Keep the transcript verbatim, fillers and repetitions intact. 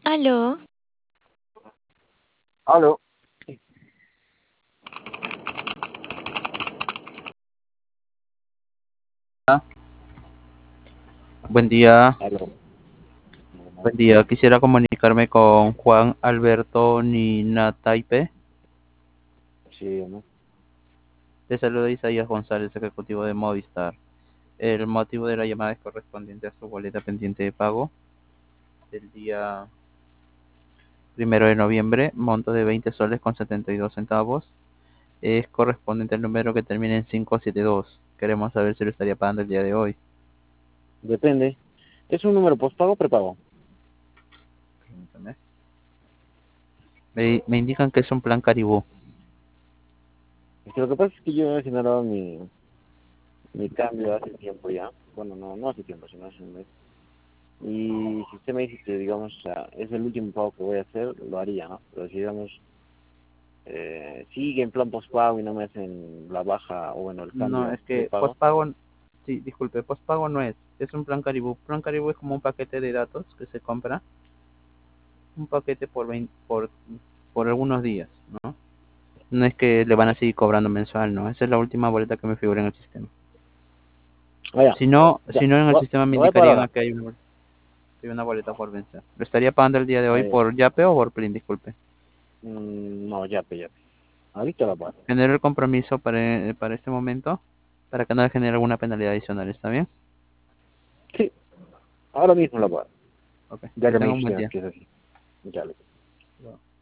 Aló, Aló. Buen día, Aló. buen día. Quisiera comunicarme con Juan Alberto Ninataipe. Sí, ¿no? Te saluda Isaías González, ejecutivo de Movistar. El motivo de la llamada es correspondiente a su boleta pendiente de pago del día primero de noviembre, monto de veinte soles con setenta y dos centavos. Es correspondiente al número que termina en quinientos setenta y dos. Queremos saber si lo estaría pagando el día de hoy. Depende. ¿Es un número postpago o prepago? Permítame. Me, me indican que es un plan Caribú. Es que lo que pasa es que yo he generado mi, mi cambio hace tiempo ya. Bueno, no, no hace tiempo, sino hace un mes. Y si usted me dice que, digamos, o sea, es el último pago que voy a hacer, lo haría, ¿no? Pero si, digamos, eh, sigue en plan postpago y no me hacen la baja o, bueno, el No, cambio es de que pago, postpago, sí, disculpe, postpago no es, es un plan Caribú. Plan Caribú es como un paquete de datos que se compra, un paquete por veinte por, por algunos días, ¿no? No es que le van a seguir cobrando mensual, ¿no? Esa es la última boleta que me figura en el sistema. vaya, Si no, ya, si no en el lo, sistema me lo voy a pagar indicarían ahora. que hay una, hay una boleta por vencer. ¿Lo estaría pagando el día de hoy Ahí, por Yape o por Plin? Disculpe. mm, no, ya, ya. Ahorita lo pago. Genero el compromiso para, para este momento, para que no le genere alguna penalidad adicional, ¿está bien? Sí, ahora mismo lo pago. Ok, Ya que que me tenga un buen dijiste día. que es así. Ya,